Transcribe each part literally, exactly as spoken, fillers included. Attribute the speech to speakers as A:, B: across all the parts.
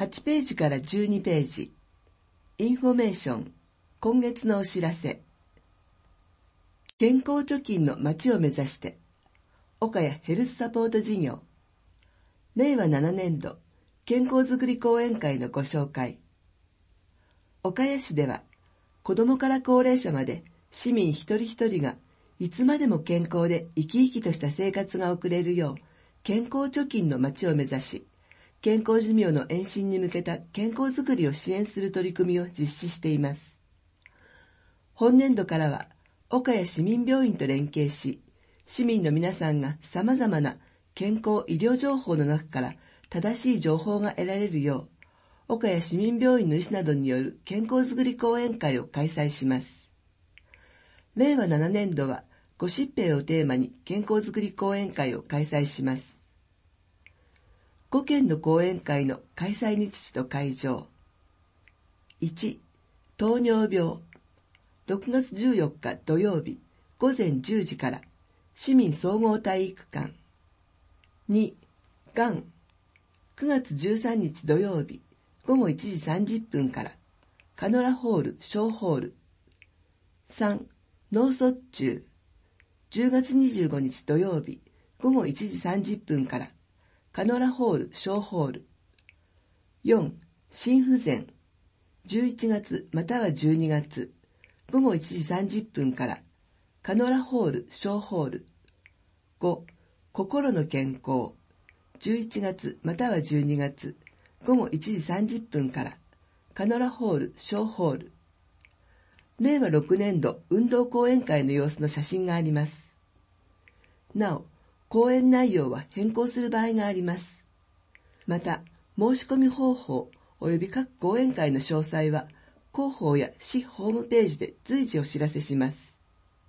A: はちページからじゅうにページ。インフォメーション。今月のお知らせ。健康貯金の街を目指して。岡谷ヘルスサポート事業。れいわななねんど健康づくり講演会のご紹介。岡谷市では、子どもから高齢者まで市民一人一人がいつまでも健康で生き生きとした生活が送れるよう、健康貯金の街を目指し、健康寿命の延伸に向けた健康づくりを支援する取り組みを実施しています。本年度からは、岡谷市民病院と連携し、市民の皆さんが様々な健康医療情報の中から正しい情報が得られるよう、岡谷市民病院の医師などによる健康づくり講演会を開催します。れいわななねんどは、ご疾病をテーマに健康づくり講演会を開催します。ごけんの講演会の開催日時と会場。いち、糖尿病。ろくがつじゅうよっか土曜日ごぜんじゅうじから市民総合体育館。に、がん。くがつじゅうさんにち土曜日ごごいちじさんじゅっぷんからカノラホール小ホール。さん、脳卒中。じゅうがつにじゅうごにち土曜日ごごいちじさんじゅっぷんからカノラホール小ホール。よん、心不全。じゅういちがつまたはじゅうにがつごごいちじさんじゅっぷんからカノラホール小ホール。ご、心の健康。じゅういちがつまたはじゅうにがつごごいちじさんじゅっぷんからカノラホール小ホール。れいわろくねんど運動講演会の様子の写真があります。なお、講演内容は変更する場合があります。また、申し込み方法及び各講演会の詳細は、広報や市ホームページで随時お知らせします。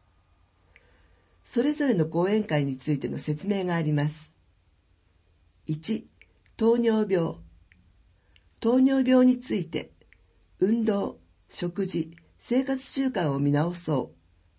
A: それぞれの講演会についての説明があります。いち、糖尿病。糖尿病について、運動、食事、生活習慣を見直そう。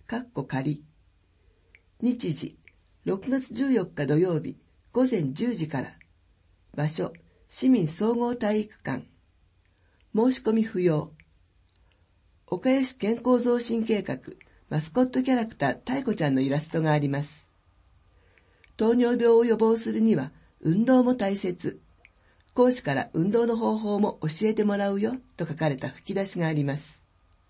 A: かっこ仮。日時、ろくがつじゅうよっか土曜日ごぜんじゅうじから。場所、市民総合体育館。申し込み不要。岡谷市健康増進計画マスコットキャラクターたいこちゃんのイラストがあります。糖尿病を予防するには運動も大切。講師から運動の方法も教えてもらうよと書かれた吹き出しがあります。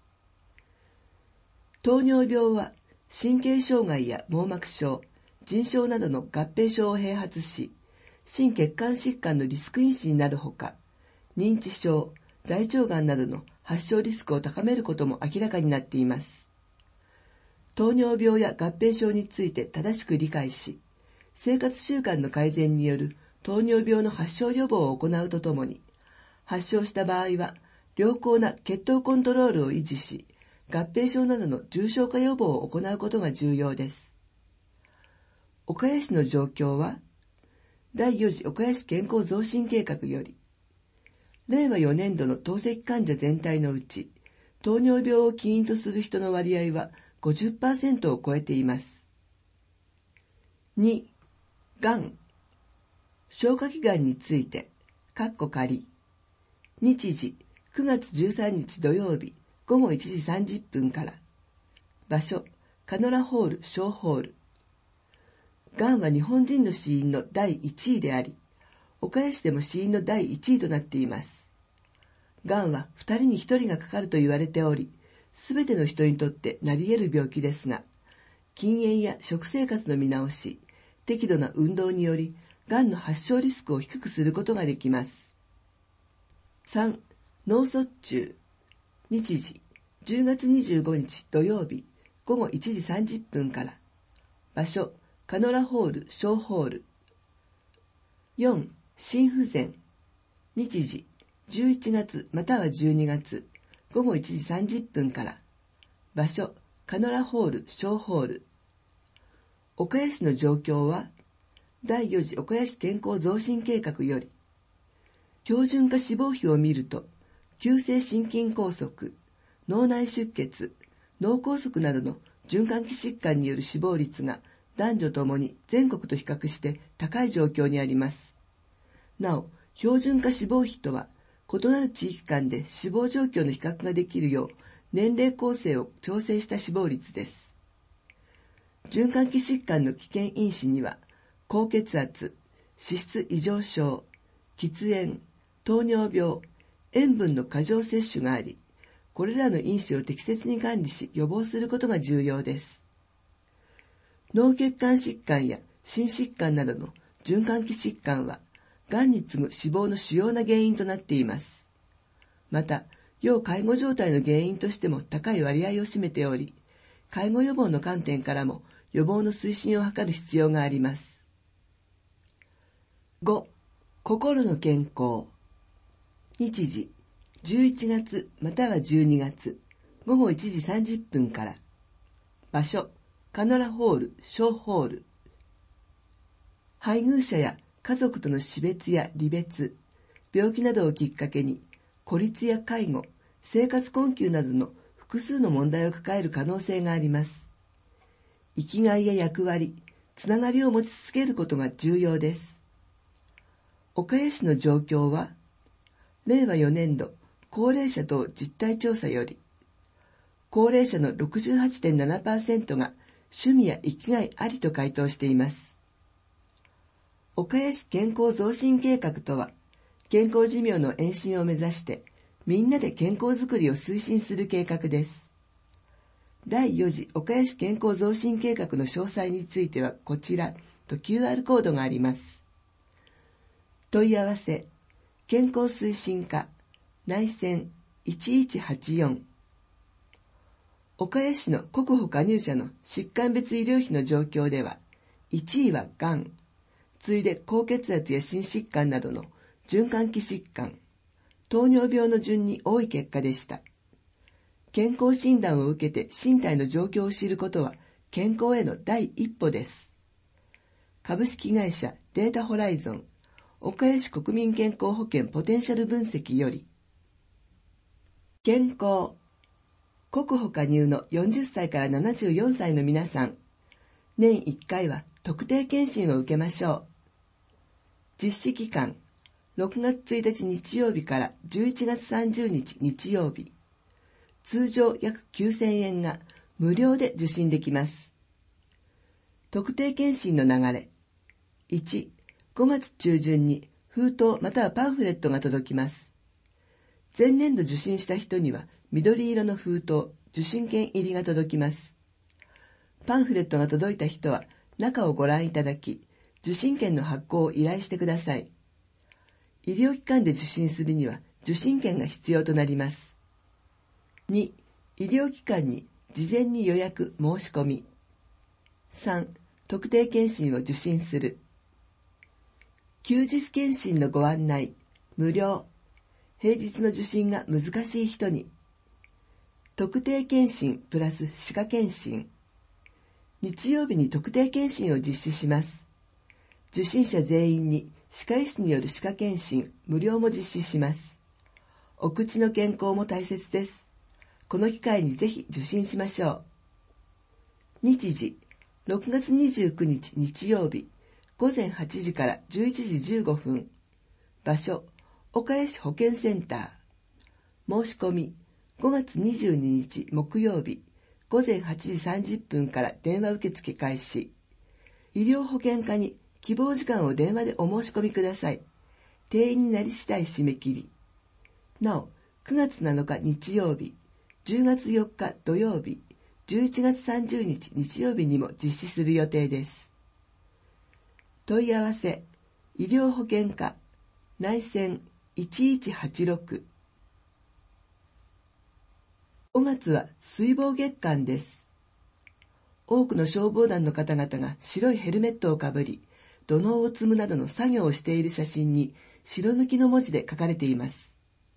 A: 糖尿病は神経障害や網膜症、腎症などの合併症を併発し、心血管疾患のリスク因子になるほか、認知症、大腸がんなどの発症リスクを高めることも明らかになっています。糖尿病や合併症について正しく理解し、生活習慣の改善による糖尿病の発症予防を行うとともに、発症した場合は良好な血糖コントロールを維持し、合併症などの重症化予防を行うことが重要です。岡谷市の状況は、だいよん次岡谷市健康増進計画より、れいわよねんどの透析患者全体のうち、糖尿病を起因とする人の割合は ごじゅっパーセント を超えています。に、がん。消化器がんについて、かっこ仮。日時、くがつじゅうさんにち土曜日ごごいちじさんじゅっぷんから。場所、カノラホール小ホール。がんは日本人の死因のだいいちいであり、岡谷市でも死因のだいいちいとなっています。がんはふたりにひとりがかかると言われており、すべての人にとってなり得る病気ですが、禁煙や食生活の見直し、適度な運動により、がんの発症リスクを低くすることができます。さん、脳卒中。日時、じゅうがつにじゅうごにち土曜日ごごいちじさんじゅっぷんから。場所、カノラホール小ホール。よん、心不全。日時、じゅういちがつまたはじゅうにがつごごいちじさんじゅっぷんから。場所、カノラホール小ホール。岡谷市の状況は、だいよん次岡谷市健康増進計画より、標準化死亡比を見ると、急性心筋梗塞、脳内出血、脳梗塞などの循環器疾患による死亡率が男女ともに全国と比較して高い状況にあります。なお、標準化死亡比とは、 異なる地域間で死亡状況の比較ができるよう年齢構成を調整した死亡率です。循環器疾患の危険因子には、高血圧、脂質異常症、喫煙、糖尿病、塩分の過剰摂取があり、これらの因子を適切に管理し予防することが重要です。脳血管疾患や心疾患などの循環器疾患は、がんに次ぐ死亡の主要な原因となっています。また、要介護状態の原因としても高い割合を占めており、介護予防の観点からも予防の推進を図る必要があります。ご. 心の健康。日時、じゅういちがつまたはじゅうにがつ、ごごいちじさんじゅっぷんから。場所、カノラホール、小ホール。配偶者や家族との死別や離別、病気などをきっかけに、孤立や介護、生活困窮などの複数の問題を抱える可能性があります。生きがいや役割、つながりを持ち続けることが重要です。岡谷市の状況は、れいわよねんど高齢者等実態調査より、高齢者の ろくじゅうはちてんななパーセント が趣味や生きがいありと回答しています。岡谷市健康増進計画とは、健康寿命の延伸を目指して、みんなで健康づくりを推進する計画です。だいよ次岡谷市健康増進計画の詳細についてはこちらと キューアール コードがあります。問い合わせ、健康推進課、内線いちいちはちよん。岡谷市の国保加入者の疾患別医療費の状況では、いちいはがん、次いで高血圧や心疾患などの循環器疾患、糖尿病の順に多い結果でした。健康診断を受けて身体の状況を知ることは健康への第一歩です。株式会社データホライゾン、岡谷市国民健康保険ポテンシャル分析より、健康、国保加入のよんじゅっさいからななじゅうよんさいの皆さん、年いっかいは特定健診を受けましょう。実施期間、ろくがつついたち日曜日からじゅういちがつさんじゅうにち日曜日。通常約きゅうせんえんが無料で受診できます。特定健診の流れ。いち、ごがつちゅうじゅんに封筒またはパンフレットが届きます。前年度受診した人には緑色の封筒、受診券入りが届きます。パンフレットが届いた人は中をご覧いただき、受診券の発行を依頼してください。医療機関で受診するには受診券が必要となります。に、医療機関に事前に予約申し込み。さん、特定健診を受診する。休日健診のご案内、無料。平日の受診が難しい人に。特定健診プラス歯科健診。日曜日に特定健診を実施します。受診者全員に歯科医師による歯科健診無料も実施します。お口の健康も大切です。この機会にぜひ受診しましょう。日時、ろくがつにじゅうくにち日曜日、ごぜんはちじからじゅういちじじゅうごふん。場所、岡谷市保健センター。申し込み、ごがつにじゅうににち木曜日、ごぜんはちじさんじゅっぷんから電話受付開始。医療保険課に希望時間を電話でお申し込みください。定員になり次第締め切り。なお、くがつなのか日曜日、じゅうがつよっか土曜日、じゅういちがつさんじゅうにち日曜日にも実施する予定です。問い合わせ、医療保険課、内線いちいちはちろく。ごがつは水防月間です。多くの消防団の方々が白いヘルメットをかぶり、土のうを積むなどの作業をしている写真に白抜きの文字で書かれています。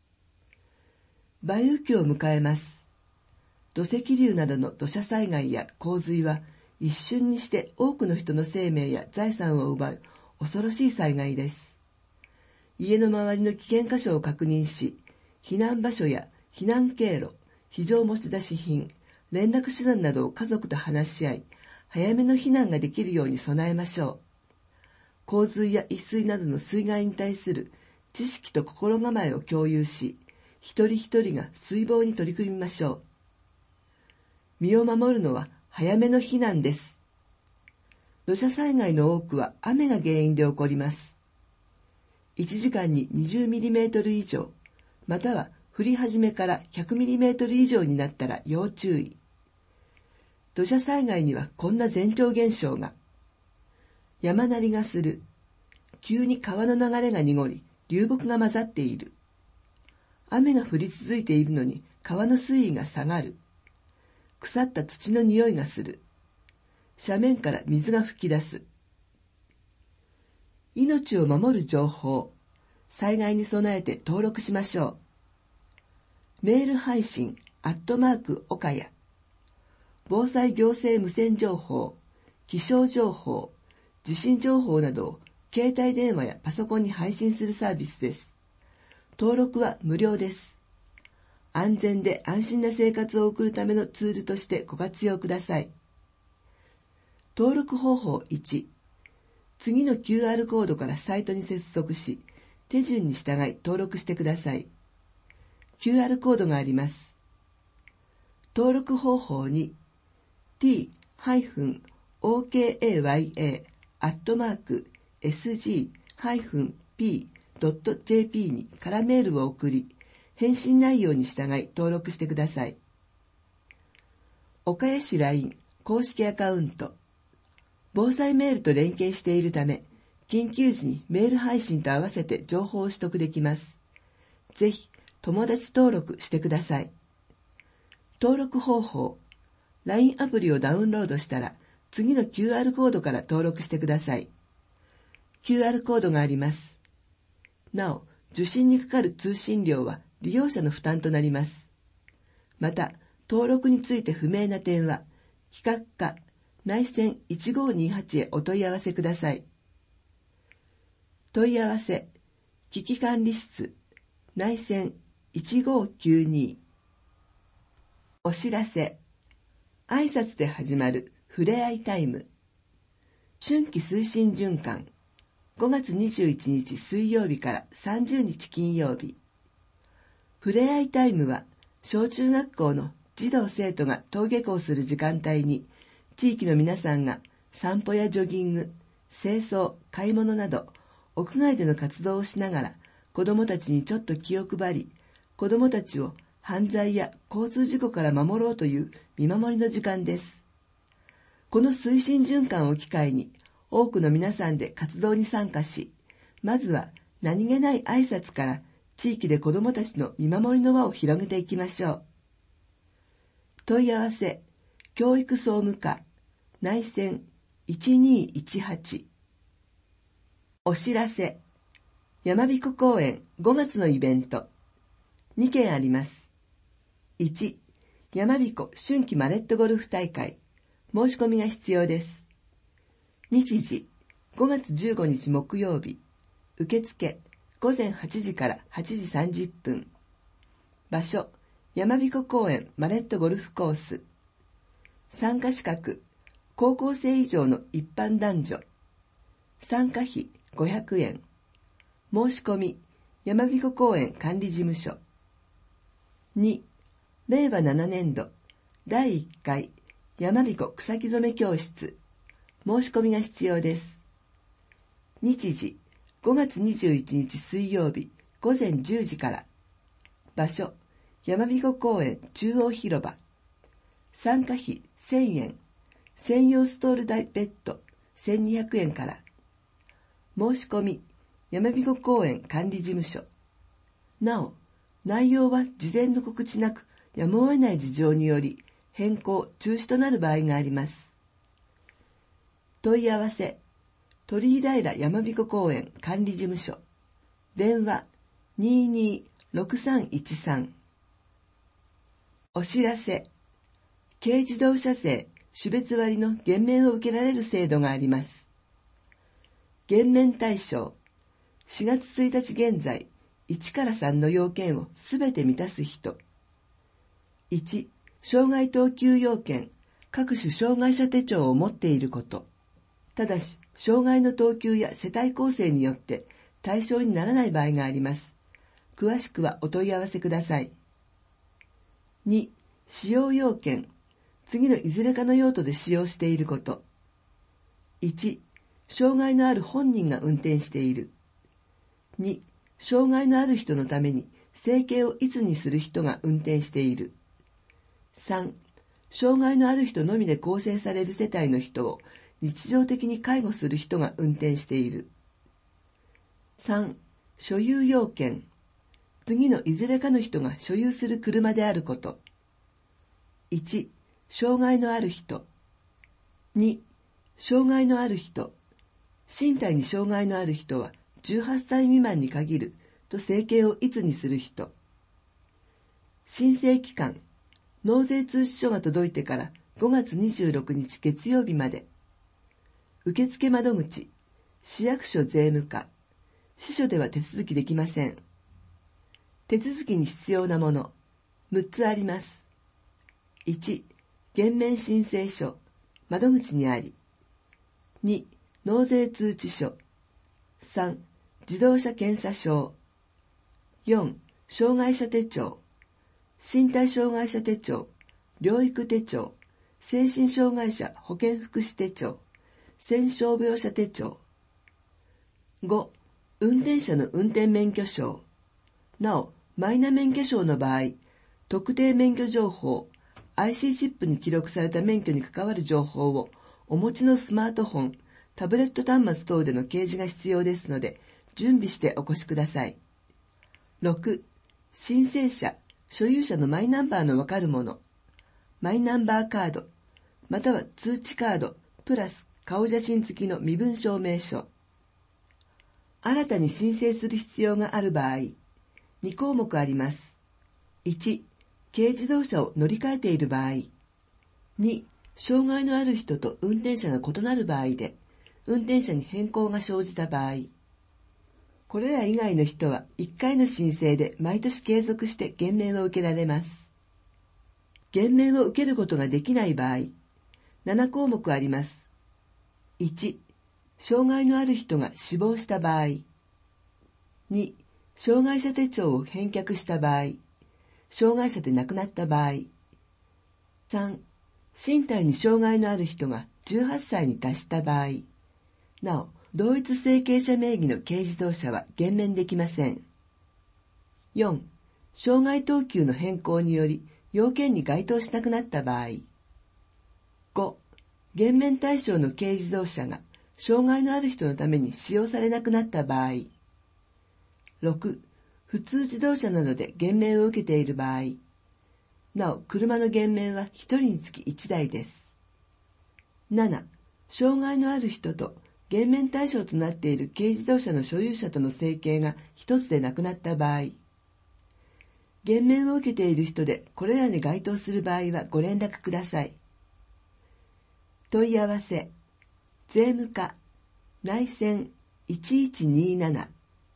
A: 梅雨期を迎えます。土石流などの土砂災害や洪水は一瞬にして多くの人の生命や財産を奪う恐ろしい災害です。家の周りの危険箇所を確認し、避難場所や避難経路、非常持ち出し品、連絡手段などを家族と話し合い、早めの避難ができるように備えましょう。洪水や溢水などの水害に対する知識と心構えを共有し、一人一人が水防に取り組みましょう。身を守るのは早めの避難です。土砂災害の多くは雨が原因で起こります。いちじかんに にじゅうミリメートル 以上、または降り始めから ひゃくミリメートル 以上になったら要注意。土砂災害にはこんな前兆現象が。山鳴りがする。急に川の流れが濁り、流木が混ざっている。雨が降り続いているのに川の水位が下がる。腐った土の匂いがする。斜面から水が噴き出す。命を守る情報。災害に備えて登録しましょう。メール配信、アットマーク、岡谷。防災行政無線情報、気象情報、地震情報などを携帯電話やパソコンに配信するサービスです。登録は無料です。安全で安心な生活を送るためのツールとしてご活用ください。登録方法いち、次の キューアール コードからサイトに接続し、手順に従い登録してください。キューアール コードがあります。登録方法に ティー オーケーエーワイエー アットマーク エスジー ピー ドット ジェーピー に空メールを送り、返信内容に従い登録してください。岡谷市 ライン 公式アカウント。防災メールと連携しているため、緊急時にメール配信と合わせて情報を取得できます。ぜひ、友達登録してください。登録方法。ライン アプリをダウンロードしたら、次の キューアール コードから登録してください。キューアール コードがあります。なお、受信にかかる通信料は利用者の負担となります。また、登録について不明な点は、企画課内線いちごーにーはちへお問い合わせください。問い合わせ、危機管理室、内線いちごーきゅうにー。お知らせ、挨拶で始まるふれあいタイム。春季推進循環、ごがつにじゅういちにち水曜日からさんじゅうにち金曜日。ふれあいタイムは、小中学校の児童生徒が登下校する時間帯に、地域の皆さんが散歩やジョギング、清掃、買い物など、屋外での活動をしながら、子どもたちにちょっと気を配り、子どもたちを犯罪や交通事故から守ろうという見守りの時間です。この推進循環を機会に、多くの皆さんで活動に参加し、まずは何気ない挨拶から地域で子どもたちの見守りの輪を広げていきましょう。問い合わせ、教育総務課、内線いちにーいちはち。お知らせ、山彦公園ごがつのイベント、にけんあります。いち、山彦春季マレットゴルフ大会、申し込みが必要です。日時、ごがつじゅうごにち木曜日、受付、ごぜんはちじからはちじさんじゅっぷん。場所、山彦公園マレットゴルフコース。参加資格、高校生以上の一般男女。参加費ごひゃくえん。申し込み、山彦公園管理事務所。に、れいわななねんどだいいっかい山彦草木染め教室。申し込みが必要です。日時、ごがつにじゅういちにち水曜日ごぜんじゅうじから。場所、山彦公園中央広場。参加費せんえん。専用ストール代別途せんにひゃくえんから。申し込み、山彦公園管理事務所。なお、内容は事前の告知なく、やむを得ない事情により、変更、中止となる場合があります。問い合わせ、鳥居平山彦公園管理事務所。電話、にーにーろくさんいちさん。お知らせ、軽自動車税、種別割の減免を受けられる制度があります。減免対象、しがつついたち現在、いちからさんの要件をすべて満たす人。いち、障害等級要件、各種障害者手帳を持っていること。ただし、障害の等級や世帯構成によって対象にならない場合があります。詳しくはお問い合わせください。に、使用要件。次のいずれかの用途で使用していること。いち、障害のある本人が運転している。に、障害のある人のために生計をいつにする人が運転している。さん、障害のある人のみで構成される世帯の人を日常的に介護する人が運転している。さん、所有要件。次のいずれかの人が所有する車であること。いち、障害のある人。に、障害のある人。身体に障害のある人はじゅうはっさい未満に限ると生計をいつにする人。申請期間。納税通知書が届いてからごがつにじゅうろくにち月曜日まで。受付窓口。市役所税務課。支所では手続きできません。手続きに必要なもの。むっつあります。いち、減免申請書。窓口にあり。に、納税通知書。さん、自動車検査証。よん、障害者手帳。身体障害者手帳、療育手帳、精神障害者保健福祉手帳、戦傷病者手帳。ご、運転者の運転免許証。なお、マイナ免許証の場合、特定免許情報、アイシー チップに記録された免許に関わる情報をお持ちのスマートフォン、タブレット端末等での掲示が必要ですので、準備してお越しください。ろく、申請者、所有者のマイナンバーのわかるもの、マイナンバーカード、または通知カード、プラス顔写真付きの身分証明書。新たに申請する必要がある場合、にこうもくあります。いち、軽自動車を乗り換えている場合。に、障害のある人と運転者が異なる場合で、運転者に変更が生じた場合。これら以外の人はいっかいの申請で毎年継続して減免を受けられます。減免を受けることができない場合、ななこうもくあります。いち、障害のある人が死亡した場合。に、障害者手帳を返却した場合、障害者で亡くなった場合。さん、身体に障害のある人がじゅうはっさいに達した場合。なお、同一生計者名義の軽自動車は減免できません。よん、障害等級の変更により要件に該当しなくなった場合。ご、減免対象の軽自動車が障害のある人のために使用されなくなった場合。ろく、普通自動車などで減免を受けている場合。なお、車の減免はひとりにつきいちだいです。なな、障害のある人と減免対象となっている軽自動車の所有者との生計が一つでなくなった場合。減免を受けている人でこれらに該当する場合はご連絡ください。問い合わせ、税務課、内線いちいちになな。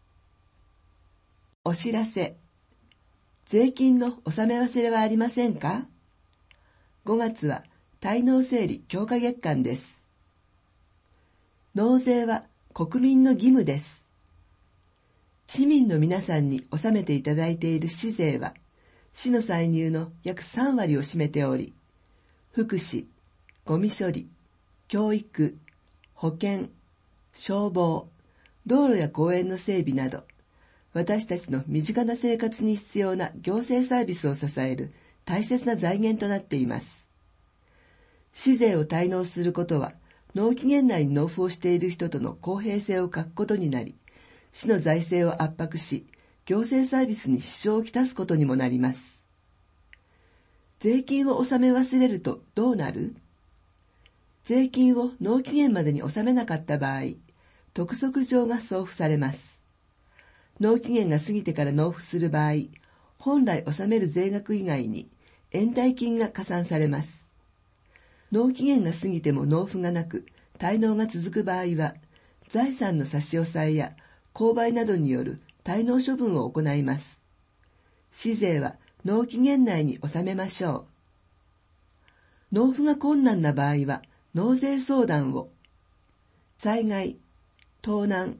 A: お知らせ、税金の納め忘れはありませんか？ごがつは滞納整理強化月間です。納税は国民の義務です。市民の皆さんに納めていただいている市税は、市の歳入の約さんわりを占めており、福祉、ゴミ処理、教育、保健、消防、道路や公園の整備など、私たちの身近な生活に必要な行政サービスを支える大切な財源となっています。市税を滞納することは、納期限内に納付をしている人との公平性を欠くことになり、市の財政を圧迫し、行政サービスに支障をきたすことにもなります。税金を納め忘れるとどうなる？税金を納期限までに納めなかった場合、督促状が送付されます。納期限が過ぎてから納付する場合、本来納める税額以外に延滞金が加算されます。納期限が過ぎても納付がなく、滞納が続く場合は、財産の差し押さえや購買などによる滞納処分を行います。市税は納期限内に納めましょう。納付が困難な場合は、納税相談を。災害、盗難、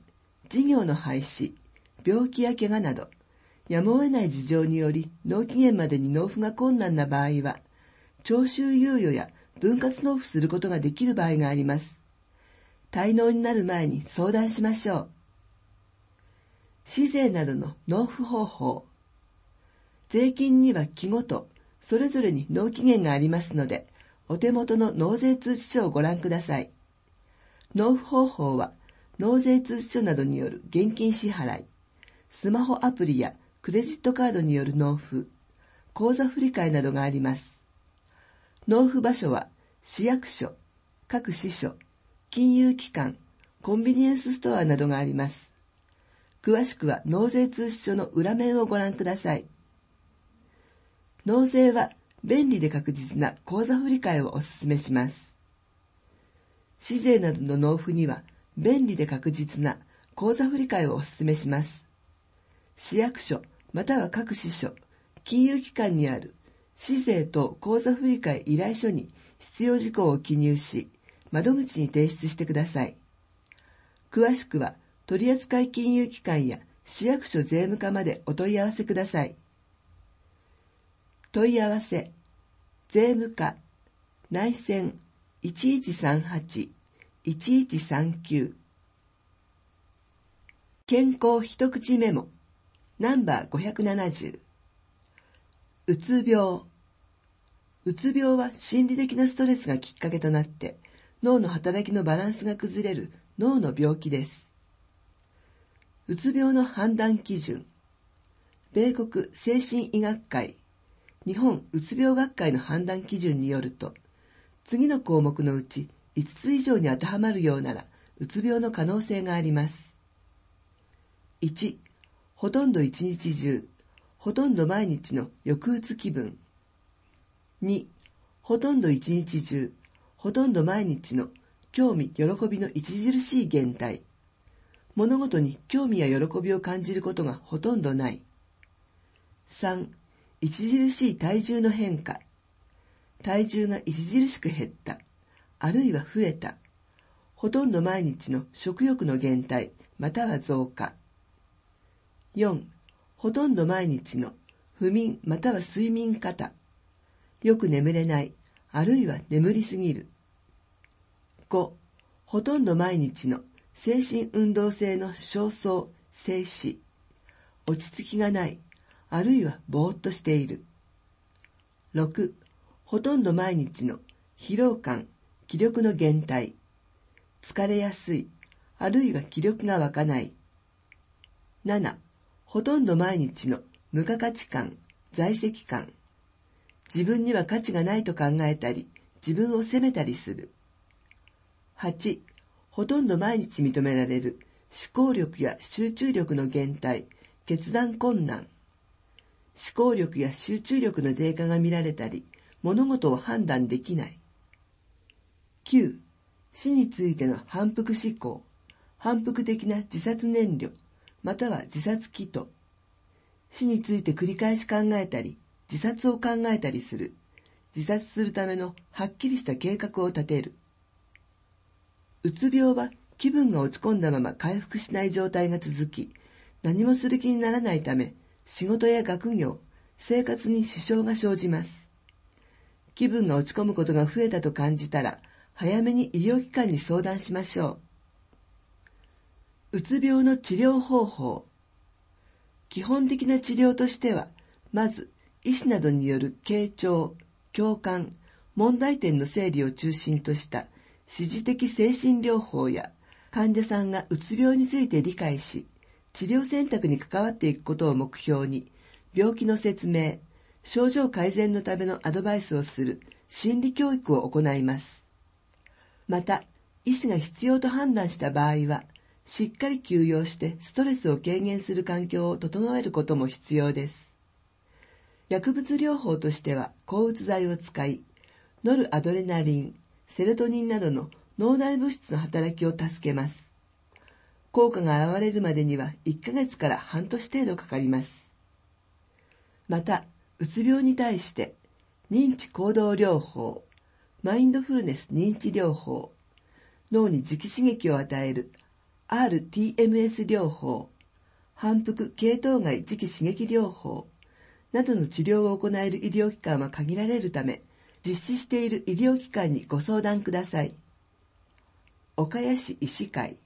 A: 事業の廃止、病気や怪我など、やむを得ない事情により納期限までに納付が困難な場合は、徴収猶予や分割納付することができる場合があります。滞納になる前に相談しましょう。市税などの納付方法。税金には期ごと、それぞれに納期限がありますので、お手元の納税通知書をご覧ください。納付方法は、納税通知書などによる現金支払い、スマホアプリやクレジットカードによる納付、口座振替などがあります。納付場所は、市役所、各支所、金融機関、コンビニエンスストアなどがあります。詳しくは納税通知書の裏面をご覧ください。納税は便利で確実な口座振替をお勧めします。市税などの納付には便利で確実な口座振替をお勧めします。市役所または各支所、金融機関にある市税等口座振替依頼書に必要事項を記入し、窓口に提出してください。詳しくは取扱金融機関や市役所税務課までお問い合わせください。問い合わせ、税務課、内線 いちいちさんはち いちいちさんきゅう。健康一口メモ、ナンバーごひゃくななじゅう。うつ病。うつ病は心理的なストレスがきっかけとなって、脳の働きのバランスが崩れる脳の病気です。うつ病の判断基準。米国精神医学会、日本うつ病学会の判断基準によると、次の項目のうちいつつ以上に当てはまるようなら、うつ病の可能性があります。いち、ほとんど一日中、ほとんど毎日の抑うつ気分。に、ほとんど一日中、ほとんど毎日の興味、喜びの著しい減退。物事に興味や喜びを感じることがほとんどない。さん、著しい体重の変化。体重が著しく減った、あるいは増えた。ほとんど毎日の食欲の減退、または増加。よん、ほとんど毎日の不眠または睡眠過多。よく眠れない、あるいは眠りすぎる。ご、ほとんど毎日の精神運動性の焦燥、静止。落ち着きがない、あるいはぼーっとしている。ろく、ほとんど毎日の疲労感、気力の減退。疲れやすい、あるいは気力が湧かない。なな、ほとんど毎日の無価値感、在籍感。自分には価値がないと考えたり、自分を責めたりする。はち、ほとんど毎日認められる思考力や集中力の減退、決断困難。思考力や集中力の低下が見られたり、物事を判断できない。きゅう、死についての反復思考、反復的な自殺念慮、または自殺企図。死について繰り返し考えたり、自殺を考えたりする。自殺するためのはっきりした計画を立てる。うつ病は気分が落ち込んだまま回復しない状態が続き、何もする気にならないため、仕事や学業、生活に支障が生じます。気分が落ち込むことが増えたと感じたら、早めに医療機関に相談しましょう。うつ病の治療方法。基本的な治療としては、まず、医師などによる傾聴、共感、問題点の整理を中心とした支持的精神療法や、患者さんがうつ病について理解し、治療選択に関わっていくことを目標に、病気の説明、症状改善のためのアドバイスをする心理教育を行います。また、医師が必要と判断した場合は、しっかり休養してストレスを軽減する環境を整えることも必要です。薬物療法としては抗うつ剤を使い、ノルアドレナリン、セロトニンなどの脳内物質の働きを助けます。効果が現れるまでにはいっかげつから半年程度かかります。また、うつ病に対して認知行動療法、マインドフルネス認知療法、脳に磁気刺激を与えるアールティーエムエス 療法、反復系統外磁気刺激療法などの治療を行える医療機関は限られるため、実施している医療機関にご相談ください。岡谷市医師会。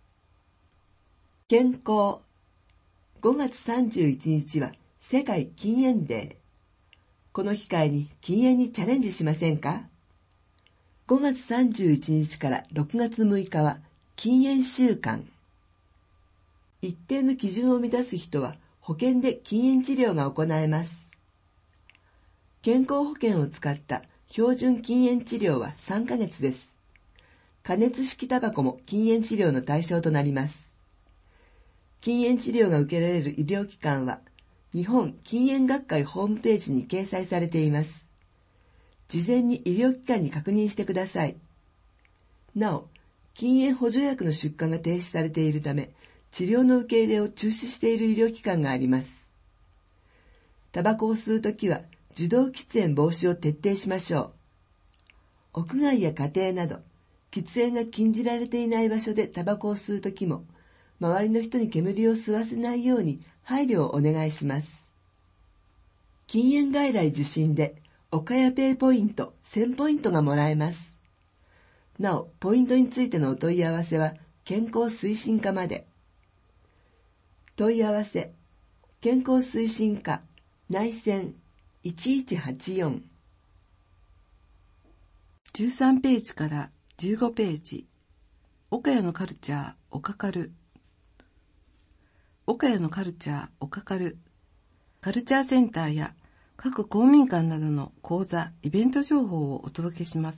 A: 健康。ごがつさんじゅういちにちは世界禁煙デー。この機会に禁煙にチャレンジしませんか？ごがつさんじゅういちにちからろくがつむいかは禁煙週間。一定の基準を満たす人は保険で禁煙治療が行えます。健康保険を使った標準禁煙治療はさんかげつです。加熱式タバコも禁煙治療の対象となります。禁煙治療が受けられる医療機関は、日本禁煙学会ホームページに掲載されています。事前に医療機関に確認してください。なお、禁煙補助薬の出荷が停止されているため、治療の受け入れを中止している医療機関があります。タバコを吸うときは、受動喫煙防止を徹底しましょう。屋外や家庭など、喫煙が禁じられていない場所でタバコを吸うときも、周りの人に煙を吸わせないように配慮をお願いします。禁煙外来受診で、岡谷ペイポイントせんポイントがもらえます。なお、ポイントについてのお問い合わせは、健康推進課まで。問い合わせ、健康推進課、内線いちいちはちよん。
B: じゅうさんページからじゅうごページ。岡谷のカルチャー、おかかる。岡谷のカルチャー、おかかる。カルチャーセンターや各公民館などの講座、イベント情報をお届けします。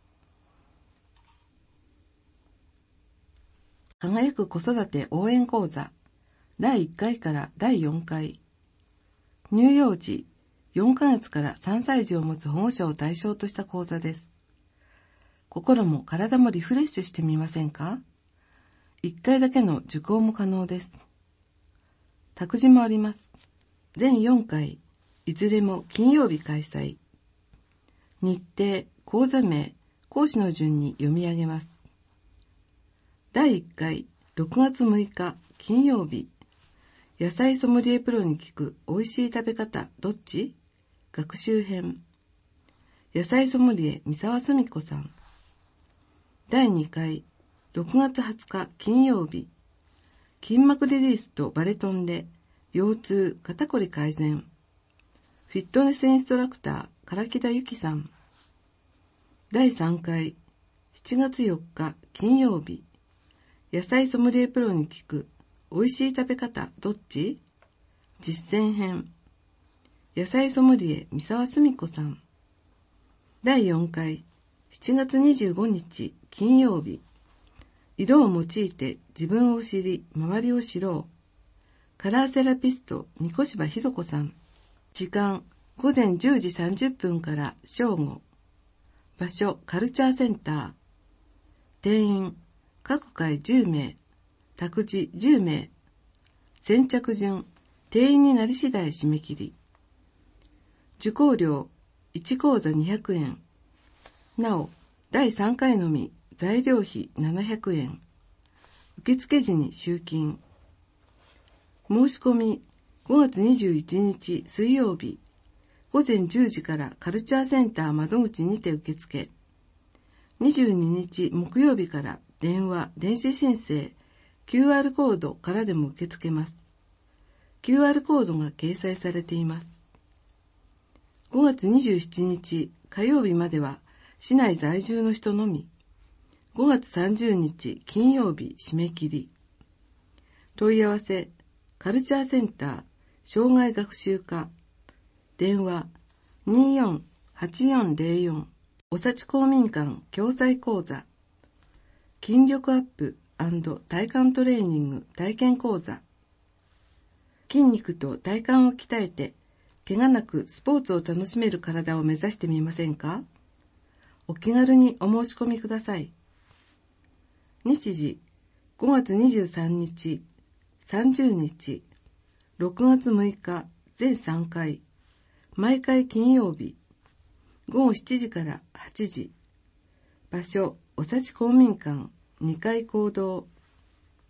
B: 輝く子育て応援講座、だいいっかいからだいよんかい。乳幼児、よんかげつからさんさい児を持つ保護者を対象とした講座です。心も体もリフレッシュしてみませんか？いっかいだけの受講も可能です。託児もあります。全よんかい、いずれも金曜日開催。日程、講座名、講師の順に読み上げます。だいいっかい、ろくがつむいか、金曜日。野菜ソムリエプロに聞く美味しい食べ方、どっち？学習編。野菜ソムリエ、三沢澄子さん。だいにかい、ろくがつはつか、金曜日。筋膜リリースとバレトンで、腰痛、肩こり改善。フィットネスインストラクター、唐木田由紀さん。だいさんかい、しちがつよっか、金曜日。野菜ソムリエプロに聞く、美味しい食べ方、どっち？実践編。野菜ソムリエ、三沢澄子さん。だいよんかい、しちがつにじゅうごにち、金曜日。色を用いて自分を知り、周りを知ろう。カラーセラピスト、三越柴ひろ子さん。時間、ごぜんじゅうじさんじゅっぷんから正午。場所、カルチャーセンター。定員、各回じゅうめい。託児じゅうめい。先着順、定員になり次第締め切り。受講料、いちこうざにひゃくえん。なお、だいさんかいのみ、材料費ななひゃくえん。受付時に集金。申し込み、ごがつにじゅういちにち水曜日、ごぜんじゅうじからカルチャーセンター窓口にて受付。にじゅうににち木曜日から電話、電子申請、キューアール コードからでも受け付けます。キューアール コードが掲載されています。ごがつにじゅうしちにち火曜日までは市内在住の人のみ。ごがつさんじゅうにち金曜日締め切り。問い合わせ、カルチャーセンター、障害学習課。電話、にーよんはちよんぜろよん。おさち公民館共済講座。筋力アップ&体幹トレーニング体験講座。筋肉と体幹を鍛えて、怪我なくスポーツを楽しめる体を目指してみませんか？お気軽にお申し込みください。日時、ごがつにじゅうさんにち、さんじゅうにち、ろくがつむいか、全さんかい、毎回金曜日、ごごしちじからはちじ、場所、おさち公民館にかい講堂。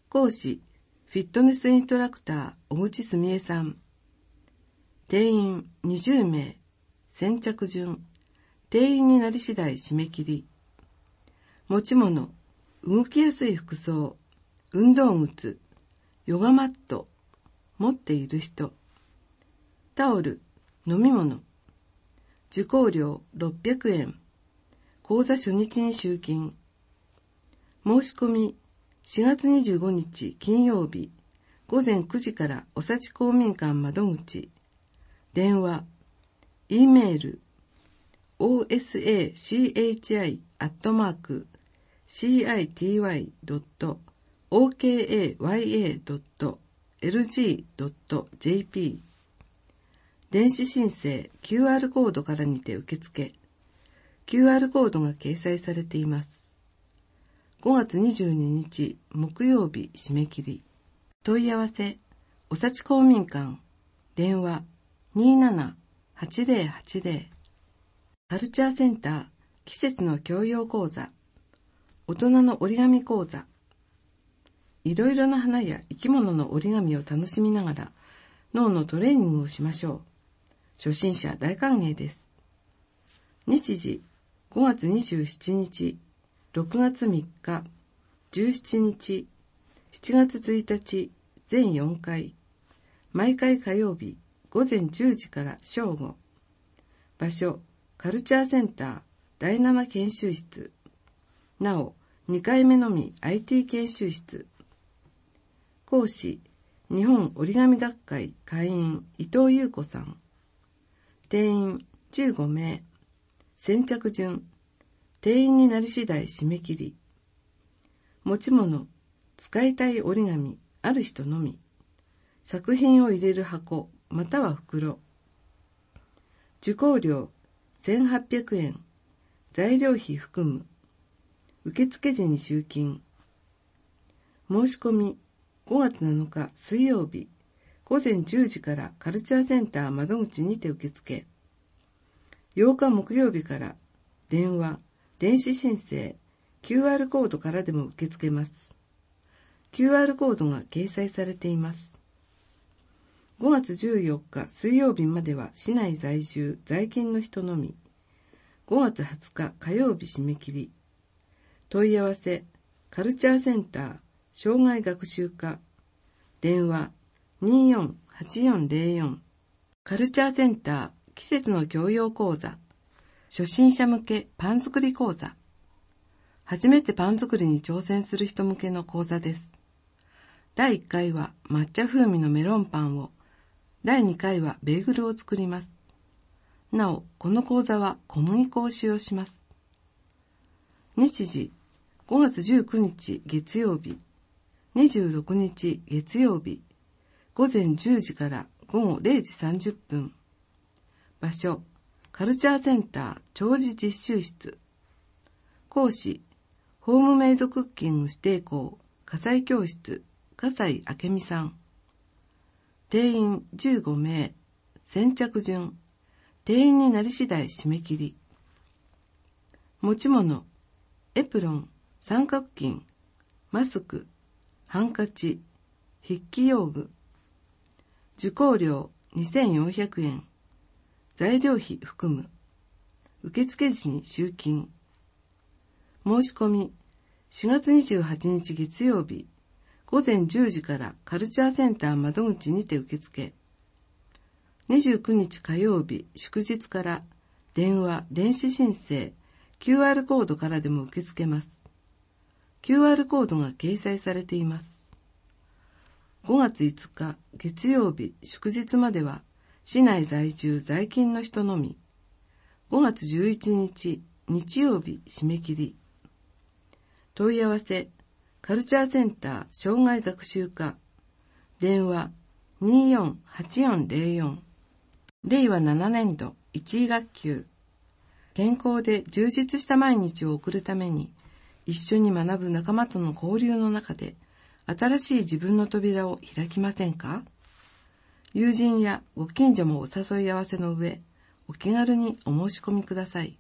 B: 講師、フィットネスインストラクター、小口すみえさん。定員にじゅうめい、先着順、定員になり次第締め切り。持ち物、動きやすい服装、運動靴、ヨガマット、持っている人、タオル、飲み物、受講料ろっぴゃくえん、講座初日に集金。申し込み、しがつにじゅうごにち金曜日、ごぜんくじからおさち公民館窓口、電話、E メール、オーエスエーシーエイチアイ アットマーク、シーアイティーワイ ドット オーケーエーワイエー ドット エルジー ドット ジェーピー。電子申請 キューアール コードからにて受付。キューアール コードが掲載されています。ごがつにじゅうににち木曜日締め切り。問い合わせ、おさち公民館、電話 にーななはちぜろはちぜろ。カルチャーセンター季節の教養講座、大人の折り紙講座。いろいろな花や生き物の折り紙を楽しみながら脳のトレーニングをしましょう。初心者大歓迎です。日時、ごがつにじゅうしちにち、ろくがつみっか、じゅうしちにち、しちがつついたち、全よんかい。毎回火曜日、ごぜんじゅうじから正午。場所、カルチャーセンターだいなな研修室。なお、にかいめのみ アイティー 研修室。講師、日本折り紙学会会員伊藤優子さん。定員じゅうごめい。先着順。定員になり次第締め切り。持ち物、使いたい折り紙、ある人のみ。作品を入れる箱、または袋。受講料、せんはっぴゃくえん。材料費含む。受付時に集金。申し込み、ごがつなのか水曜日、ごぜんじゅうじからカルチャーセンター窓口にて受付。ようか木曜日から電話、電子申請、キューアール コードからでも受け付けます。キューアール コードが掲載されています。ごがつじゅうよっか水曜日までは市内在住、在勤の人のみ。ごがつはつか火曜日締め切り。問い合わせ、カルチャーセンター、障害学習課。電話、にーよんはちよんぜろよん。カルチャーセンター、季節の教養講座。初心者向けパン作り講座。初めてパン作りに挑戦する人向けの講座です。だいいっかいは抹茶風味のメロンパンを、だいにかいはベーグルを作ります。なお、この講座は小麦粉を使用します。日時、ごがつじゅうくにち月曜日、にじゅうろくにち月曜日、ごぜんじゅうじからごごれいじさんじゅっぷん。場所、カルチャーセンター長寿実習室。講師、ホームメイドクッキング指定校、火災教室、笠井明美さん。定員じゅうごめい、先着順。定員になり次第締め切り。持ち物、エプロン、三角巾、マスク、ハンカチ、筆記用具。受講料にせんよんひゃくえん。材料費含む。受付時に集金。申し込み、しがつにじゅうはちにち月曜日、ごぜんじゅうじからカルチャーセンター窓口にて受付。にじゅうくにち火曜日、祝日から電話、電子申請、キューアール コードからでも受け付けます。キューアール コードが掲載されています。ごがついつか月曜日、祝日までは市内在住在勤の人のみ。ごがつじゅういちにち日曜日締め切り。問い合わせ、カルチャーセンター障害学習課。電話にーよんはちよんぜろよん。れいわななねんどいちい学級。健康で充実した毎日を送るために、一緒に学ぶ仲間との交流の中で、新しい自分の扉を開きませんか？友人やご近所もお誘い合わせの上、お気軽にお申し込みください。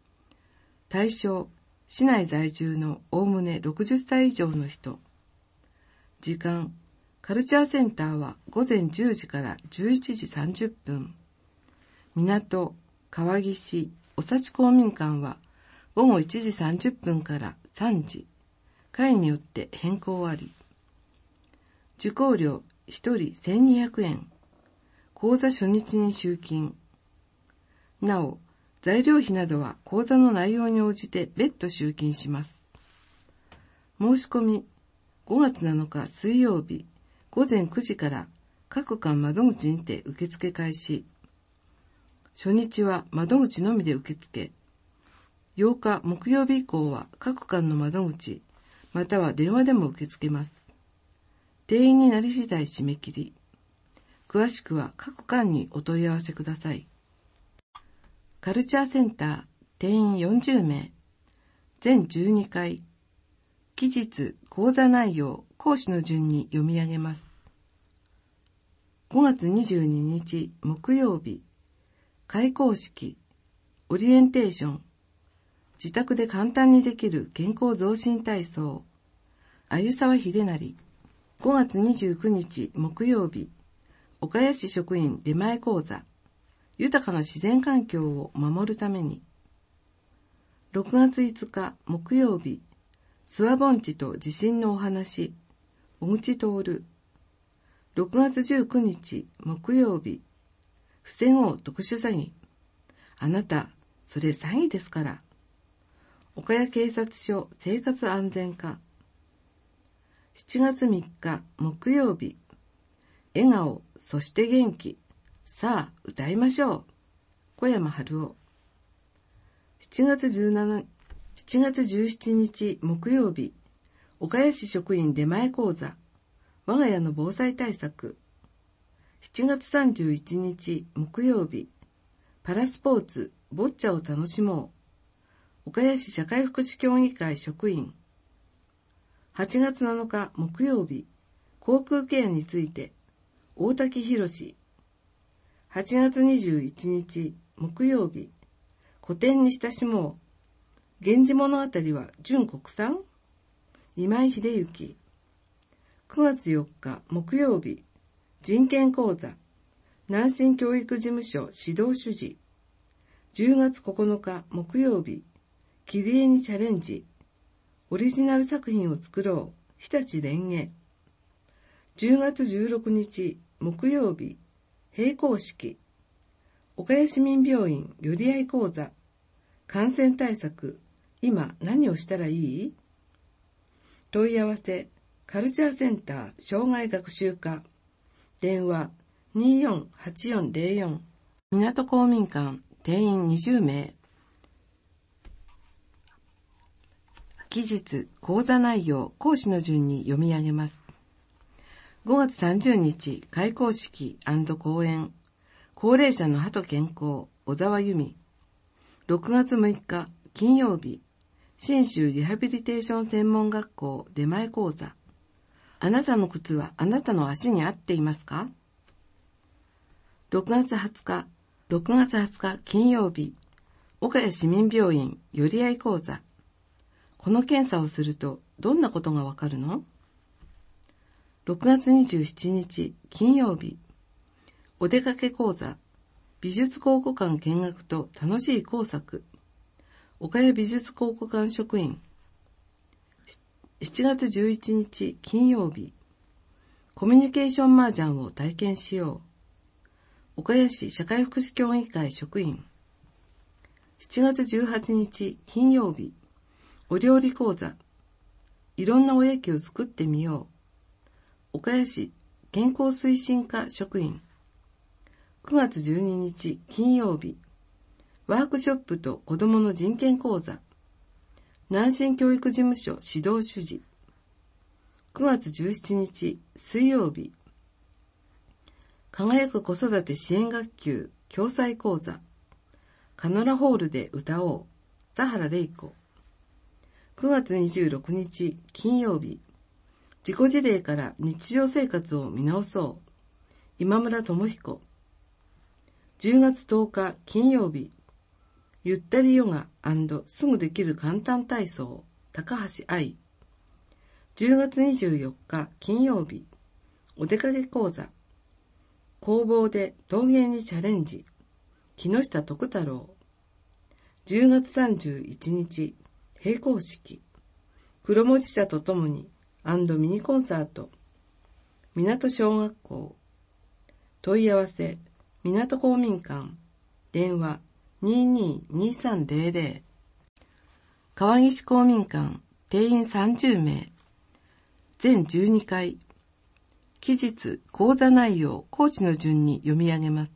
B: 対象、市内在住のおおむねろくじゅっさい以上の人。 時間、カルチャーセンターはごぜんじゅうじからじゅういちじさんじゅっぷん。港、川岸、おさち公民館はごごいちじさんじゅっぷんからさんじ。会によって変更あり。受講料ひとりせんにひゃくえん。講座初日に集金。なお、材料費などは講座の内容に応じて別途集金します。申し込み、ごがつなのか水曜日、ごぜんくじから各館窓口にて受付開始。初日は窓口のみで受付。ようか木曜日以降は各館の窓口、または電話でも受け付けます。定員になり次第締め切り。詳しくは各館にお問い合わせください。カルチャーセンター定員よんじゅうめい。全じゅうにかい。期日、講座内容、講師の順に読み上げます。ごがつにじゅうににち木曜日。開講式。オリエンテーション。自宅で簡単にできる健康増進体操。鮎沢秀成。ごがつにじゅうくにち木曜日。岡谷市職員出前講座。豊かな自然環境を守るために。ろくがついつか木曜日。諏訪盆地と地震のお話。小口徹。ろくがつじゅうくにち木曜日。防ごう特殊詐欺。あなた、それ詐欺ですから。岡谷警察署生活安全課。しちがつみっか木曜日。笑顔、そして元気。さあ、歌いましょう。小山春夫。しちがつじゅうしちにち木曜日。岡谷市職員出前講座。我が家の防災対策。しちがつさんじゅういちにち木曜日。パラスポーツ、ボッチャを楽しもう。岡谷市社会福祉協議会職員。はちがつなのか木曜日。口腔ケアについて。大滝博士。はちがつにじゅういちにち木曜日。古典に親しもう。源氏物語は純国産？今井秀幸。くがつよっか木曜日。人権講座。南進教育事務所指導主事。じゅうがつここのか木曜日。切り絵にチャレンジ。オリジナル作品を作ろう。日立蓮華。じゅうがつじゅうろくにち木曜日。閉校式。岡谷市民病院寄り合い講座。感染対策。今何をしたらいい？問い合わせ。カルチャーセンター障害学習課。電話 にーよんはちよんぜろよん。港公民館定員にじゅうめい。期日、講座内容、講師の順に読み上げます。ごがつさんじゅうにち、開講式&講演。高齢者の歯と健康、小沢由美。ろくがつむいか、金曜日。信州リハビリテーション専門学校出前講座。あなたの靴はあなたの足に合っていますか？ろくがつはつか、ろくがつはつか金曜日。岡谷市民病院寄り合い講座。この検査をするとどんなことがわかるの？ろくがつにじゅうしちにち金曜日。お出かけ講座。美術考古館見学と楽しい工作。岡谷美術考古館職員。しちがつじゅういちにち金曜日。コミュニケーション麻雀を体験しよう。岡谷市社会福祉協議会職員。しちがつじゅうはちにち金曜日。お料理講座。いろんなおやきを作ってみよう。岡谷市健康推進課職員。くがつじゅうににち金曜日。ワークショップと子どもの人権講座。南進教育事務所指導主事。くがつじゅうしちにち水曜日。輝く子育て支援学級共済講座。カノラホールで歌おう。田原玲子。くがつにじゅうろくにち金曜日。自己事例から日常生活を見直そう。今村智彦。じゅうがつとおか金曜日。ゆったりヨガ&すぐできる簡単体操。高橋愛。 じゅうがつにじゅうよっか金曜日、お出かけ講座。工房で陶芸にチャレンジ。木下徳太郎。じゅうがつさんじゅういちにち、閉校式。黒文字社とともにミニコンサート。港小学校。問い合わせ、港公民館。電話、にーにーにーさんぜろぜろ。川岸公民館、定員さんじゅうめい。全じゅうにかい。期日、講座内容、講師の順に読み上げます。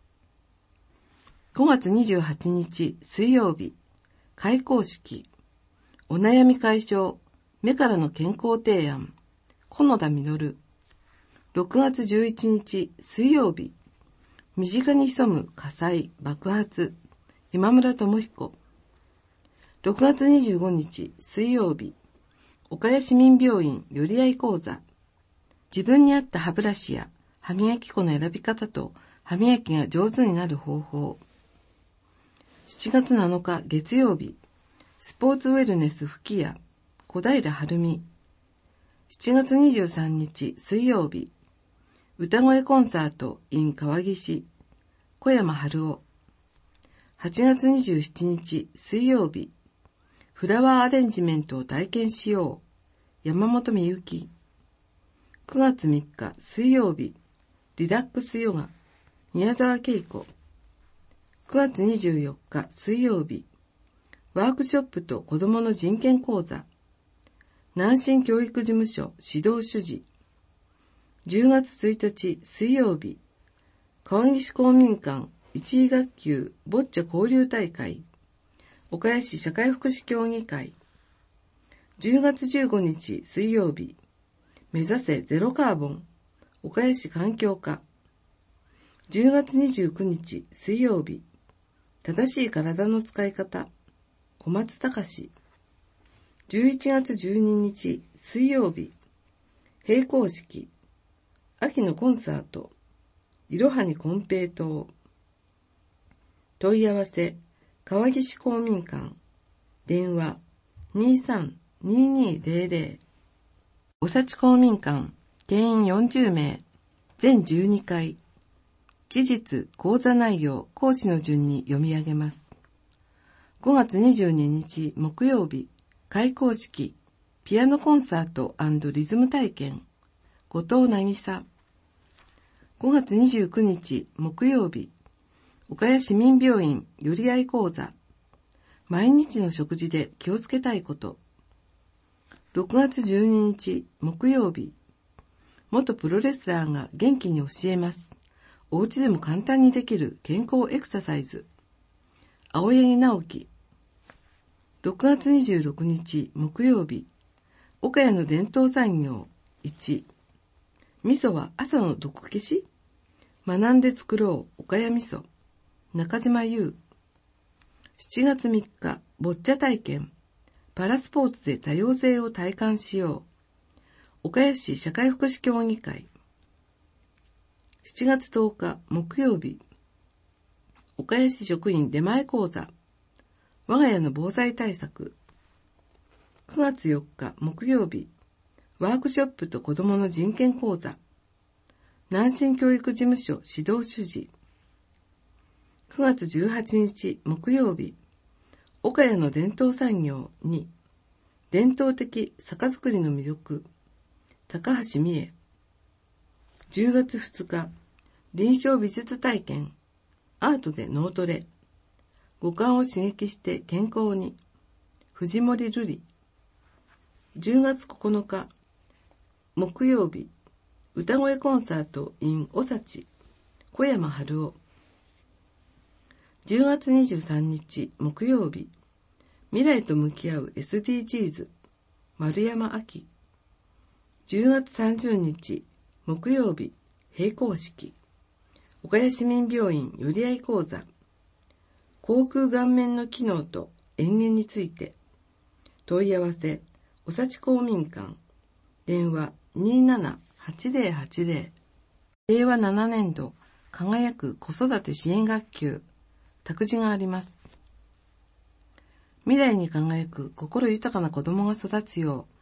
B: ごがつにじゅうはちにち水曜日、開講式。お悩み解消、目からの健康提案、小野田実。ろくがつじゅういちにち水曜日、身近に潜む火災、爆発、今村智彦。ろくがつにじゅうごにち水曜日、岡谷市民病院寄り合い講座。自分に合った歯ブラシや歯磨き粉の選び方と歯磨きが上手になる方法。しちがつなのか月曜日、スポーツウェルネス吹き屋、小平晴美。しちがつにじゅうさんにち水曜日、歌声コンサート in 川岸、小山春夫。はちがつにじゅうしちにち水曜日、フラワーアレンジメントを体験しよう、山本美幸。くがつみっか水曜日、リラックスヨガ、宮沢恵子。くがつにじゅうよっか水曜日、ワークショップと子どもの人権講座、南進教育事務所指導主事。じゅうがつついたち水曜日、川岸公民館一位学級ボッチャ交流大会、岡谷市社会福祉協議会。じゅうがつじゅうごにち水曜日、目指せゼロカーボン、岡谷市環境課。じゅうがつにじゅうくにち水曜日、正しい体の使い方、小松隆。じゅういちがつじゅうににち水曜日、閉校式、秋のコンサート、いろはに金平糖。問い合わせ、川岸公民館、電話、にーさんにーにーぜろぜろ。おさち公民館、定員よんじゅうめい、全じゅうにかい。期日、講座内容、講師の順に読み上げます。ごがつにじゅうににち木曜日、開講式、ピアノコンサート&リズム体験、後藤渚。ごがつにじゅうくにち木曜日、岡谷市民病院寄り合い講座、毎日の食事で気をつけたいこと。ろくがつじゅうににち木曜日、元プロレスラーが元気に教えます。お家でも簡単にできる健康エクササイズ。青柳直樹。ろくがつにじゅうろくにち木曜日、岡谷の伝統産業いち。味噌は朝の毒消し？学んで作ろう岡谷味噌。中島優。しちがつみっか、ボッチャ体験。パラスポーツで多様性を体感しよう。岡谷市社会福祉協議会。しちがつとおか木曜日、岡谷市職員出前講座。我が家の防災対策。くがつよっか木曜日、ワークショップと子どもの人権講座。南進教育事務所指導主事。くがつじゅうはちにち木曜日、岡谷の伝統産業に、伝統的酒造りの魅力。高橋美恵。じゅうがつふつか、臨床美術体験。アートで脳トレ。五感を刺激して健康に。藤森瑠璃。じゅうがつここのか、木曜日、歌声コンサート in おさち。小山春夫。じゅうがつにじゅうさんにち木曜日、未来と向き合う エスディージーズ。丸山明。じゅうがつさんじゅうにち木曜日、閉校式。岡谷市民病院寄り合い講座。口腔顔面の機能と延々について。問い合わせ、おさち公民館。電話にーななはちぜろはちぜろ。れいわななねんど、輝く子育て支援学級。託児があります。未来に輝く心豊かな子供が育つよう、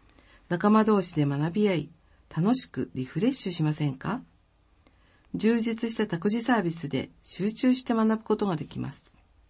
B: 仲間同士で学び合い、楽しくリフレッシュしませんか？充実した託児サービスで集中して学ぶことができます。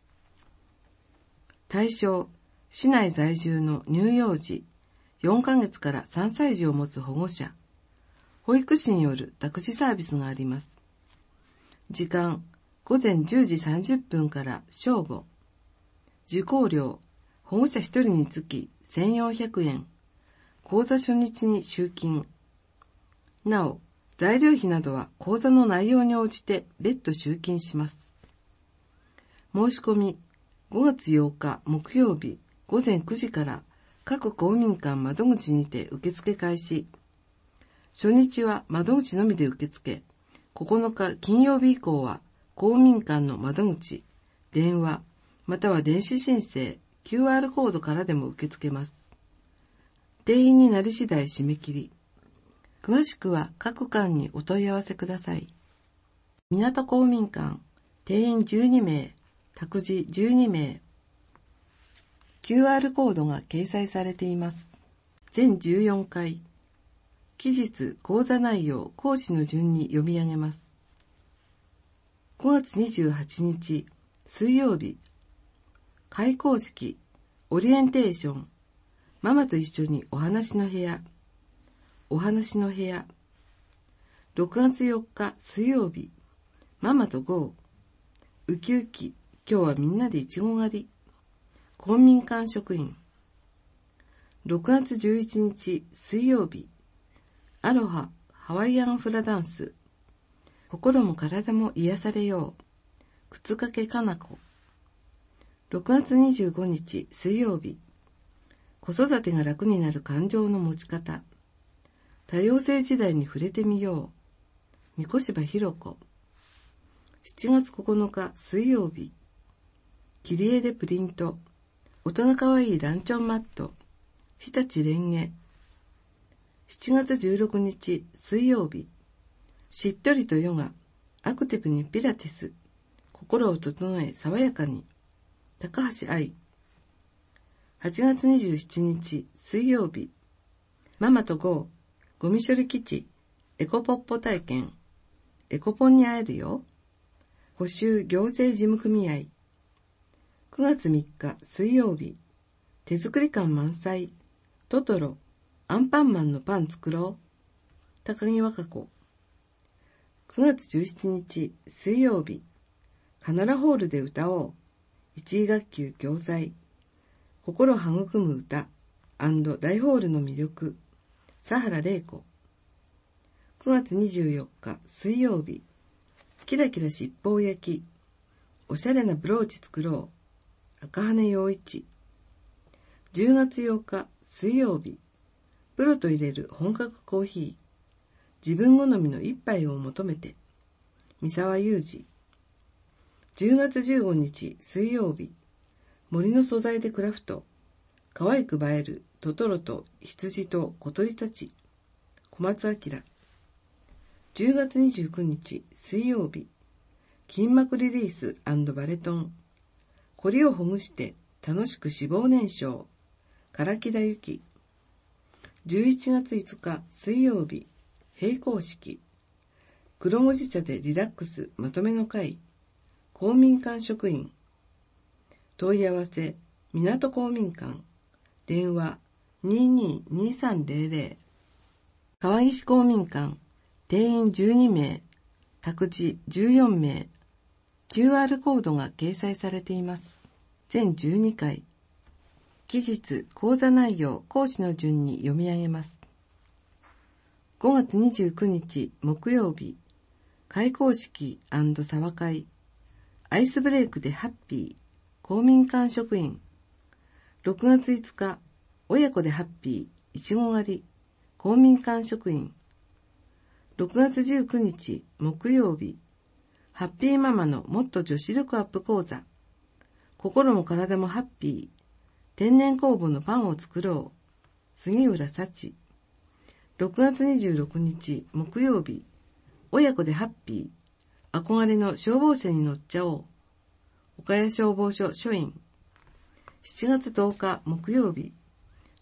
B: 対象、市内在住の乳幼児、よんかげつからさんさい児を持つ保護者、保育士による託児サービスがあります。時間、ごぜんじゅうじさんじゅっぷんから正午。受講料、保護者ひとりにつきせんよんひゃくえん。講座初日に集金。なお、材料費などは講座の内容に応じて別途集金します。申し込み、ごがつようか木曜日ごぜんくじから各公民館窓口にて受付開始。初日は窓口のみで受付、ここのか金曜日以降は公民館の窓口、電話、または電子申請、キューアール コードからでも受け付けます。定員になり次第締め切り。詳しくは各館にお問い合わせください。港公民館、定員じゅうにめい、託児じゅうにめい。キューアール コードが掲載されています。全じゅうよんかい。期日、講座内容、講師の順に読み上げます。ごがつにじゅうはちにち、水曜日。開講式、オリエンテーション、ママと一緒にお話の部屋、お話の部屋。ろくがつよっか水曜日、ママとゴー、ウキウキ、今日はみんなでいちご狩り、公民館職員。ろくがつじゅういちにち水曜日、アロハ、ハワイアンフラダンス、心も体も癒されよう、靴掛かな子。ろくがつにじゅうごにち水曜日、子育てが楽になる感情の持ち方、多様性時代に触れてみよう、三越ひろ子。しちがつここのか水曜日、切り絵でプリント、大人かわいいランチョンマット、日立レンゲ。しちがつじゅうろくにち水曜日、しっとりとヨガ、アクティブにピラティス、心を整え爽やかに、高橋愛。はちがつにじゅうしちにち水曜日、ママとゴー、ゴミ処理基地、エコポッポ体験、エコポンに会えるよ、補修行政事務組合。くがつみっか水曜日、手作り感満載、トトロ、アンパンマンのパン作ろう、高木和歌子。くがつじゅうしちにち水曜日、カノラホールで歌おう、一位学級教材、心育む歌&大ホールの魅力、佐原玲子。くがつにじゅうよっか水曜日、キラキラ七宝焼き、おしゃれなブローチ作ろう、赤羽陽一。じゅうがつようか水曜日、プロと入れる本格コーヒー、自分好みの一杯を求めて、三沢裕二。じゅうがつじゅうごにち水曜日、森の素材でクラフト、可愛く映えるトトロと羊と小鳥たち、小松明。じゅうがつにじゅうくにち水曜日、筋膜リリース&バレトン、こりをほぐして楽しく脂肪燃焼、唐木田由紀。じゅういちがついつか水曜日、閉校式、黒文字茶でリラックスまとめの会、公民館職員。問い合わせ、港公民館、電話 にーにーにーさんぜろぜろ。川岸公民館、定員じゅうにめい、託児じゅうよんめい。キューアール コードが掲載されています。全じゅうにかい。期日、講座内容、講師の順に読み上げます。ごがつにじゅうくにち木曜日、開講式&茶話会、アイスブレイクでハッピー、公民館職員。ろくがついつか、親子でハッピー、いちご狩り、公民館職員。ろくがつじゅうくにち木曜日、ハッピーママのもっと女子力アップ講座、心も体もハッピー、天然酵母のパンを作ろう、杉浦幸。ろくがつにじゅうろくにち木曜日、親子でハッピー、憧れの消防車に乗っちゃおう、岡谷消防署署員。しちがつとおか木曜日、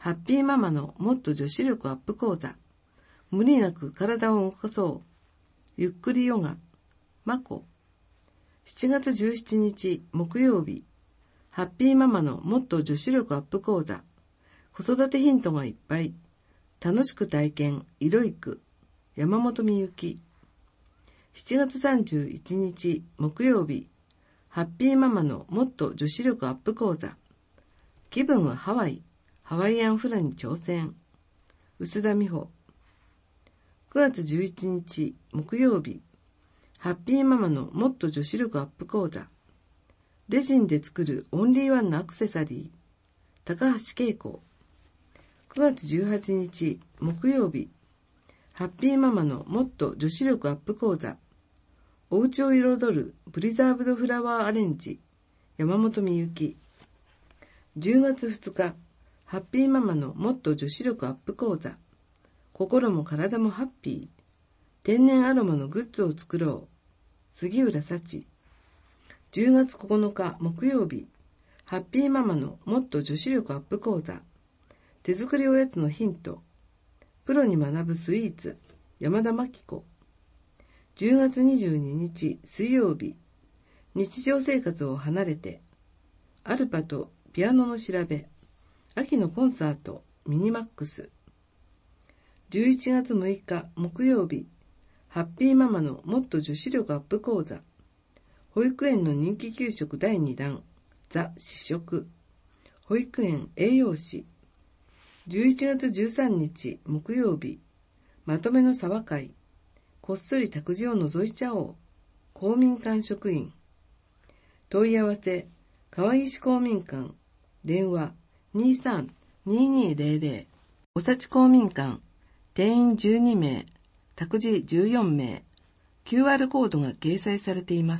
B: ハッピーママのもっと女子力アップ講座。無理なく体を動かそう。ゆっくりヨガ。マコ。しちがつじゅうしちにち木曜日。ハッピーママのもっと女子力アップ講座。子育てヒントがいっぱい。楽しく体験、色育。山本美幸。しちがつさんじゅういちにち木曜日。ハッピーママのもっと女子力アップ講座。気分はハワイ。ハワイアンフラに挑戦。薄田美穂。くがつじゅういちにち木曜日。ハッピーママのもっと女子力アップ講座。レジンで作るオンリーワンのアクセサリー。高橋恵子。くがつじゅうはちにち木曜日。ハッピーママのもっと女子力アップ講座。お家を彩るプリザーブドフラワーアレンジ。山本美幸。じゅうがつふつか。ハッピーママのもっと女子力アップ講座。心も体もハッピー。天然アロマのグッズを作ろう。杉浦幸。じゅうがつここのか木曜日。ハッピーママのもっと女子力アップ講座。手作りおやつのヒント。プロに学ぶスイーツ。山田真紀子。じゅうがつにじゅうににち水曜日。日常生活を離れて。アルパとピアノの調べ。秋のコンサートミニマックス。じゅういちがつむいか木曜日。ハッピーママのもっと女子力アップ講座。保育園の人気給食だいにだん。ザ・試食。保育園栄養士。じゅういちがつじゅうさんにち木曜日。まとめの沢会。こっそり託児を覗いちゃおう。公民館職員。問い合わせ。川岸公民館。電話。にさんにーにーぜろぜろ。おさち公民館。定員じゅうにめい。託児じゅうよんめい。キューアール コードが掲載されています。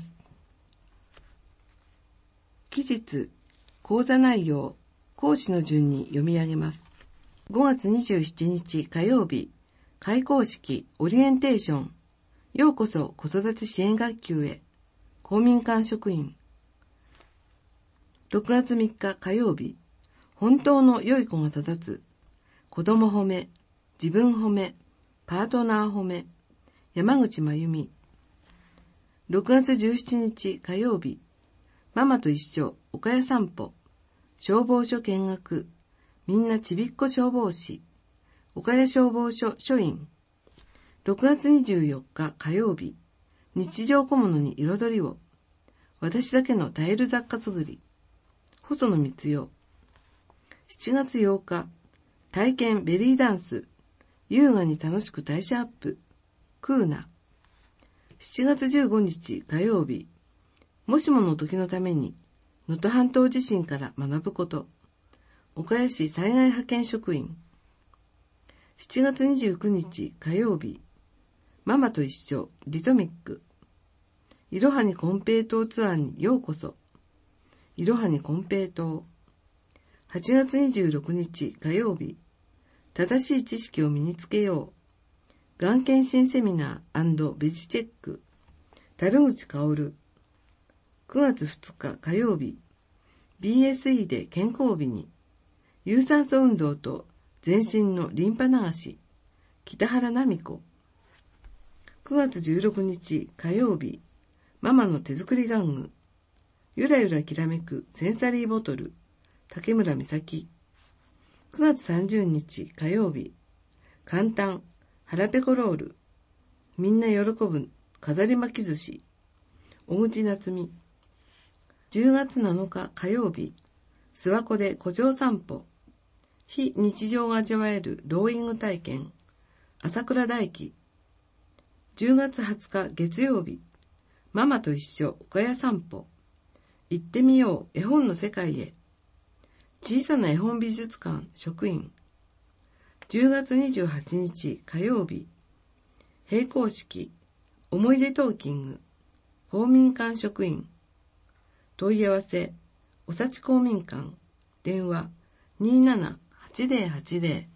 B: 期日、講座内容、講師の順に読み上げます。ごがつにじゅうしちにち火曜日、開講式オリエンテーション。ようこそ子育て支援学級へ。公民館職員。ろくがつみっか火曜日、本当の良い子が育つ。子供褒め、自分褒め、パートナー褒め。山口真由美。ろくがつじゅうしちにち火曜日、ママと一緒岡谷散歩。消防署見学。みんなちびっこ消防士。岡谷消防署署員。ろくがつにじゅうよっか火曜日、日常小物に彩りを。私だけのタイル雑貨作り。細野光代。しちがつようか、体験ベリーダンス。優雅に楽しく代謝アップ。クーナ。しちがつじゅうごにち火曜日、もしもの時のために、能登半島地震から学ぶこと。岡谷市災害派遣職員。しちがつにじゅうくにち火曜日、ママと一緒リトミック。いろはに金平糖ツアーにようこそ。いろはに金平糖。はちがつにじゅうろくにち火曜日、正しい知識を身につけよう。がん検診セミナー&ベジチェック。樽口薫。くがつふつか火曜日、ビーエスイー で健康日に。有酸素運動と全身のリンパ流し。北原奈美子。くがつじゅうろくにち火曜日、ママの手作り玩具。ゆらゆらきらめくセンサリーボトル。竹村美咲。くがつさんじゅうにち火曜日、簡単腹ペコロール。みんな喜ぶ飾り巻き寿司。小口夏美。じゅうがつなのか火曜日、諏訪湖で湖上散歩。非日常が味わえるローイング体験。朝倉大輝。じゅうがつはつか月曜日、ママと一緒岡谷散歩。行ってみよう絵本の世界へ。小さな絵本美術館職員。じゅうがつにじゅうはちにち火曜日、閉校式思い出トーキング。公民館職員。問い合わせ、おさち公民館。電話にーななはちぜろはちぜろ